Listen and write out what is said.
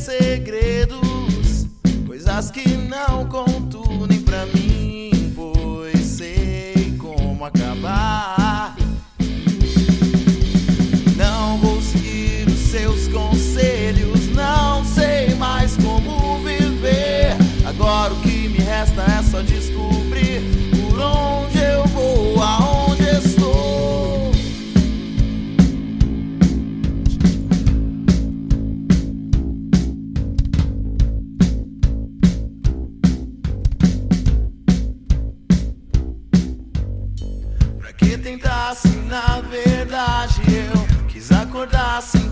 segredos, coisas que não conto nem pra mim, pois sei como acabar. Não vou seguir os seus conselhos, não sei mais como viver. Agora o que me resta é só descobrir por onde eu vou, aonde estou. Pra que tentar se na verdade eu quis acordar sem